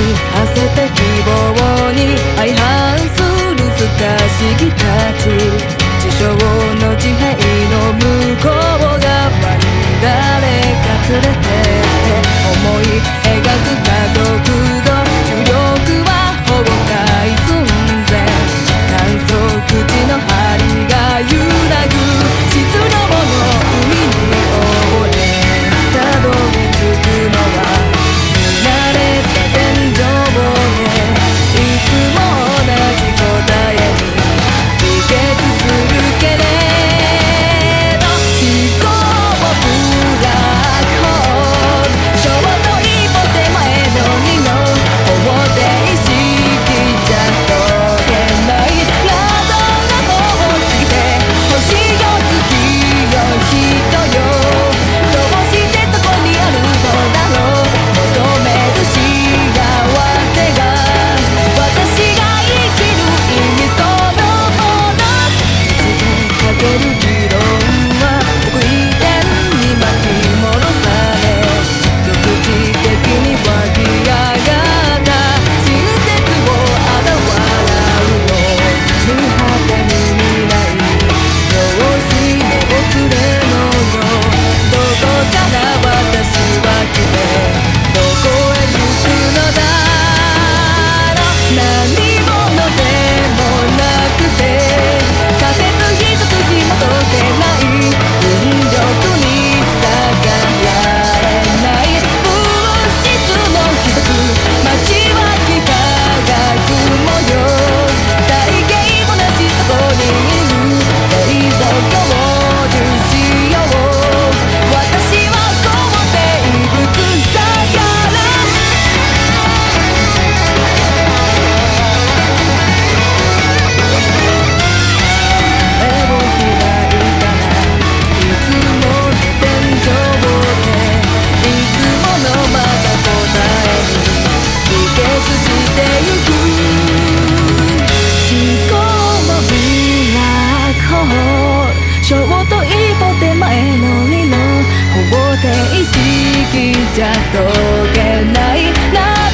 に焦って希望に相反する不可思議たち、地上の地平の向こう側に誰か連れてって思い描く家族の重力は崩壊寸前、観測地の針が揺らぐ質量の海に溺れ、たどり着くのは見慣れた天井で、いつも同じ答えに帰結するけれど、思考をブラックホール、ちょうど一歩手前の二の方程式じゃ解けない謎が多すぎて、星よ月よ人よ、どうしてそこにあるのだろう、求める幸せが私が生きる意味そのもの、一度かける議論は得意点に巻き戻され、局地的に湧き上がった親切を嘲笑うよ、見果てぬ未来、容姿の遅れのよ、どこから私は来てどこへ行くのだろう、何者でもなくて仮説一つ紐解けない引力に逆らえない物質の一つ、街は幾何学模様、体型もなしそこにいる冷蔵庫を重視よう、私はこの生物だから目を開いたらいつもの天井で、いつものまた答えに帰結してゆく、思考もブラックホール、ちょうど一歩手前の二の方程式じゃ解けない謎